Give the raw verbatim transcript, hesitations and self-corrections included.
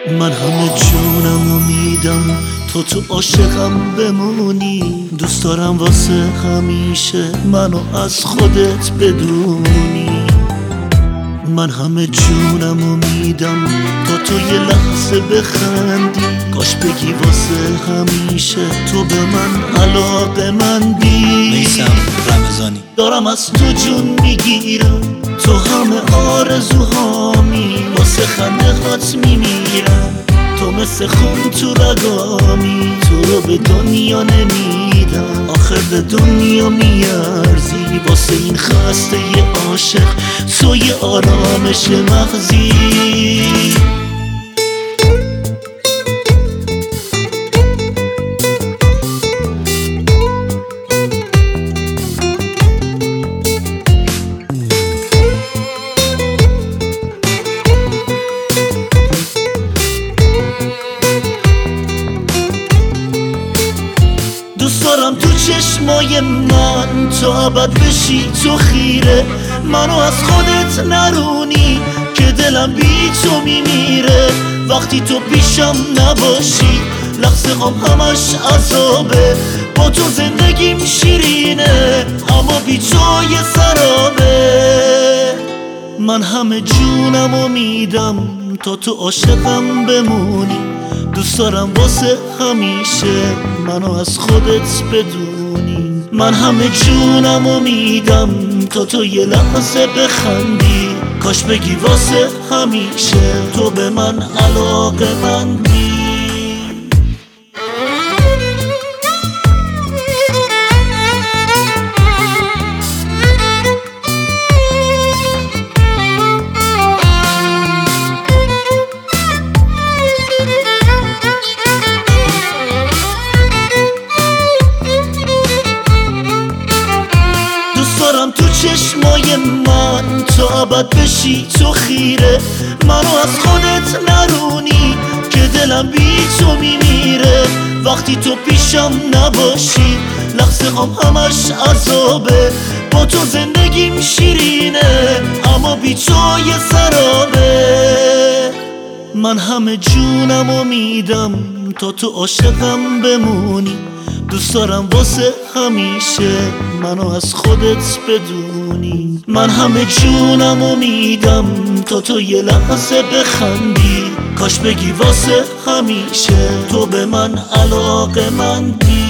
من همه جونم میدم تو تو عاشقم بمونی. دوست دارم واسه همیشه منو از خودت بدونی. من همه جونم میدم تا تو یه لحظه بخندی. کاش بگی واسه همیشه تو به من علاقه مندی. میثم رمضانی. دارم از تو جون میگیرم، تو همه آرزوهامی. واسه خنده هات میمیرم، تو مثل خون تو رگامی. تو رو به دنیا نمیدم، آخر به دنیا میارزی. واسه این خسته ی عاشق تو یه آرامش مغزی. دوست دارم تو چشمای من تا ابد بشی تو خیره. منو از خودت نرونی که دلم بی تو میمیره. وقتی تو پیشم نباشی لحظه هم همش عذابه. با تو زندگیم شیرینه اما بی تو یه سرابه. من همه جونمو میدم تا تو عاشقم بمونی. دوست دارم واسه همیشه منو از خودت بدونی. من همه جونمو میدم تا تو یه لحظه بخندی. کاش بگی واسه همیشه تو به من علاقه مندی. دارم تو چشمای من تا ابد بشی تو خیره. منو از خودت نرونی که دلم بی تو میمیره. وقتی تو پیشم نباشی لحظه هم همش عذابه. با تو زندگیم شیرینه اما بی تو یه سرابه. من همه جونمو میدم تا تو عاشقم بمونی. دوست دارم واسه همیشه منو از خودت بدونی. من همه جونمو میدم تا تو یه لحظه بخندی. کاش بگی واسه همیشه تو به من علاقه مندی.